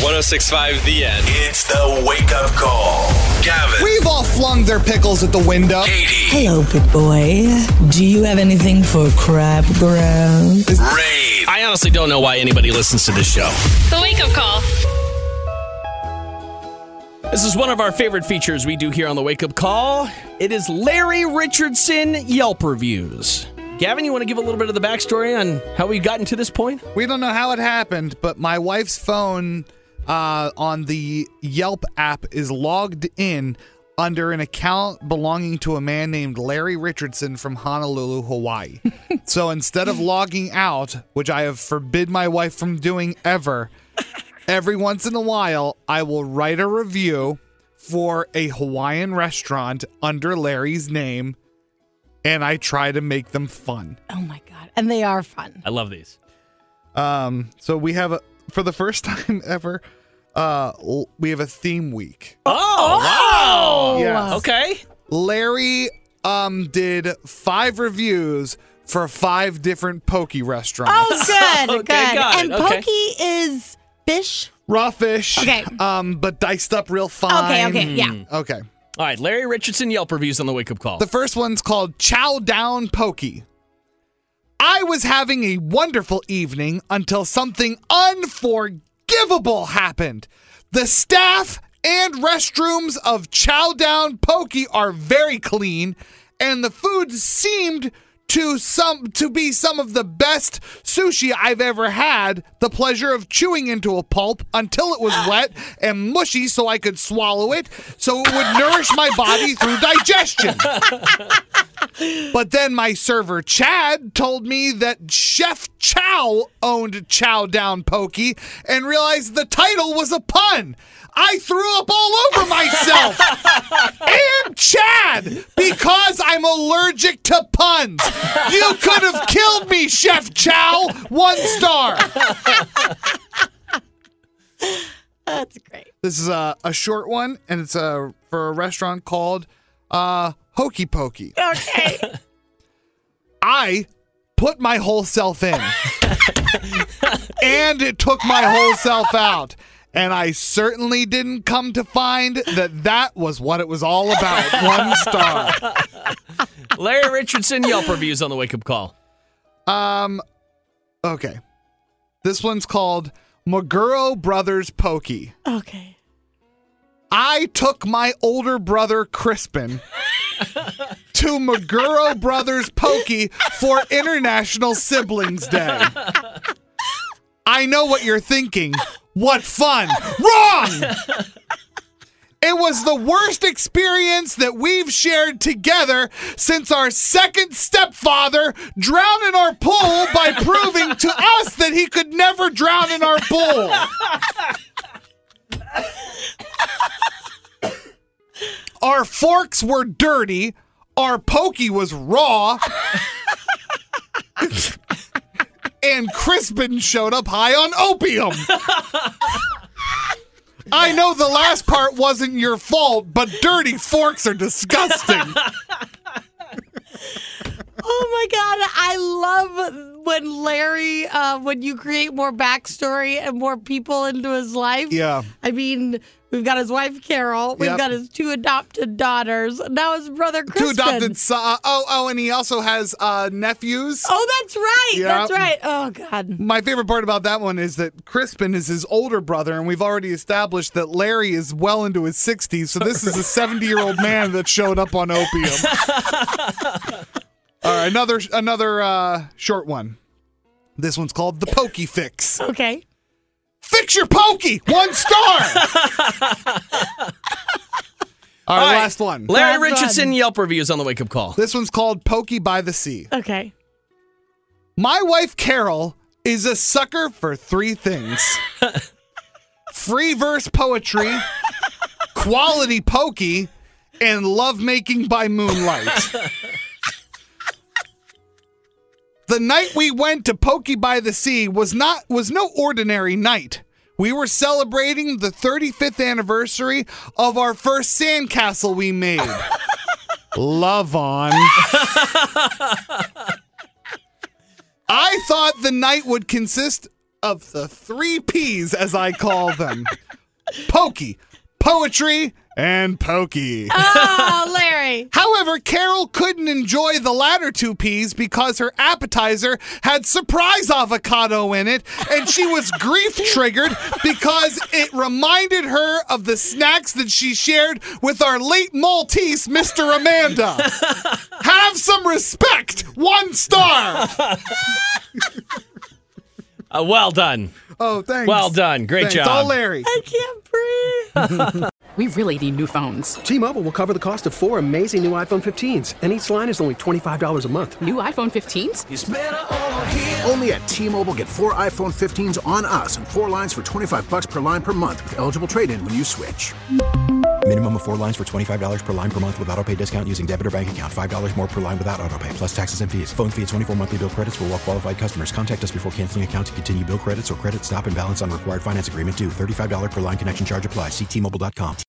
106.5 The End. It's the wake-up call. Gavin. We've all flung their pickles at the window. Katie. Hello, big boy. Do you have anything for crab grab? Rain. I honestly don't know why anybody listens to this show. The wake-up call. This is one of our favorite features we do here on the Wake Up Call. It is Larry Richardson Yelp Reviews. Gavin, you want to give a little bit of the backstory on how we've gotten to this point? We don't know how it happened, but my wife's phone on the Yelp app is logged in under an account belonging to a man named Larry Richardson from Honolulu, Hawaii. So instead of logging out, which I have forbid my wife from doing ever, every once in a while, I will write a review for a Hawaiian restaurant under Larry's name, and I try to make them fun. Oh, my God. And they are fun. I love these. So we have, for the first time ever, we have a theme week. Oh, wow. Yes. Okay. Larry did 5 reviews for 5 different poke restaurants. Oh, good, Okay, good. got And it. Okay. poke is fish? Raw fish. Okay. But diced up real fine. Okay, yeah. Okay. All right, Larry Richardson Yelp Reviews on the Wake Up Call. The first one's called Chow Down Pokey. I was having a wonderful evening until something unforgivable happened. The staff and restrooms of Chow Down Pokey are very clean, and the food seemed to be some of the best sushi I've ever had. The pleasure of chewing into a pulp until it was wet and mushy so I could swallow it so it would nourish my body through digestion. But then my server Chad told me that Chef Chow owned Chow Down Pokey and realized the title was a pun. I threw up all over myself and Chad because I'm allergic to puns. You could have killed me, Chef Chow. 1 star. That's great. This is a short one, and it's for a restaurant called Hokey Pokey. Okay. I put my whole self in, and it took my whole self out. And I certainly didn't come to find that was what it was all about. 1 star. Larry Richardson Yelp Reviews on the Wake Up Call. Okay. This one's called Maguro Brothers Pokey. Okay. I took my older brother Crispin to Maguro Brothers Pokey for International Siblings Day. I know what you're thinking. What fun! Wrong! It was the worst experience that we've shared together since our second stepfather drowned in our pool by proving to us that he could never drown in our pool. Our forks were dirty. Our pokey was raw. And Crispin showed up high on opium. I know the last part wasn't your fault, but dirty forks are disgusting. Oh, my God. I love when Larry, when you create more backstory and more people into his life. Yeah. I mean, we've got his wife, Carol. We've Yep. got his 2 adopted daughters. Now his brother, 2 Crispin. adopted sons. And he also has nephews. Oh, that's right. Yep. That's right. Oh, God. My favorite part about that one is that Crispin is his older brother, and we've already established that Larry is well into his 60s, so this is a 70-year-old man that showed up on opium. All right, another short one. This one's called The Pokey Fix. Okay. Fix your pokey! 1 star! All right, last one. Larry Last Richardson one. Yelp Reviews on the Wake Up Call. This one's called Pokey by the Sea. Okay. My wife, Carol, is a sucker for 3 things. Free verse poetry, quality pokey, and lovemaking by moonlight. The night we went to Pokey by the Sea was no ordinary night. We were celebrating the 35th anniversary of our first sandcastle we made. Love on. I thought the night would consist of the 3 P's, as I call them. Pokey, poetry, and pokey. Oh, Larry. However, Carol couldn't enjoy the latter 2 P's because her appetizer had surprise avocado in it, and she was grief-triggered because it reminded her of the snacks that she shared with our late Maltese, Mr. Amanda. Have some respect. 1 star. Well done. Oh, thanks. Well done. Great Thanks. job. All Larry. I can't breathe. We really need new phones. T-Mobile will cover the cost of 4 amazing new iPhone 15s, and each line is only $25 a month. New iPhone 15s? Only at T-Mobile, get 4 iPhone 15s on us and 4 lines for $25 per line per month with eligible trade-in when you switch. Minimum of 4 lines for $25 per line per month with autopay discount using debit or bank account. $5 more per line without autopay, plus taxes and fees. Phone fee at 24 monthly bill credits for well-qualified customers. Contact us before canceling account to continue bill credits or credit stop and balance on required finance agreement due. $35 per line connection charge applies. See T-Mobile.com.